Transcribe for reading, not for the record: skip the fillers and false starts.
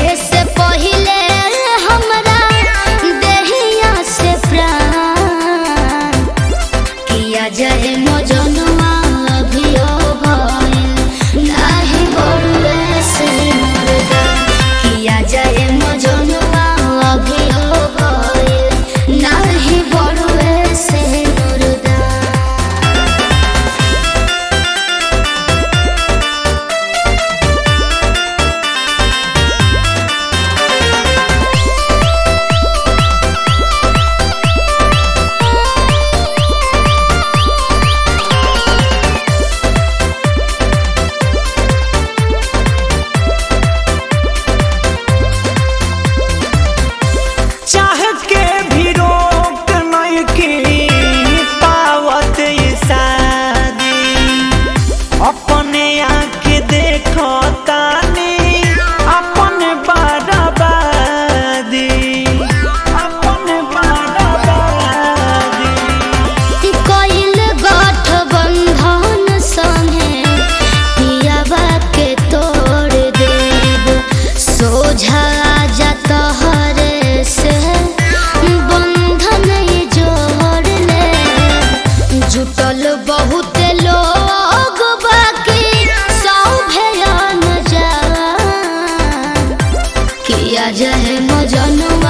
से पहिले हमरा देहिया से प्राण किया जाए मजनुआ अभियो भइल नाही बड़ुए से मुर्दा किया जाए मजनुआ अभियो भइल नाही बड़ुए से मुर्दा। चाह के भी रोक नहीं की पावत ये शादी अपने आँखें देखो तानी अपन बर्बादी अपन बर्बादी कइल गठबंधन संगे पियावा के तोड़ देब सोझा जा तोहरे से बंधन ये जोड़ ले जुटल बहुत लोग बाकी सौ भेयन जा किया जाए मजनुआ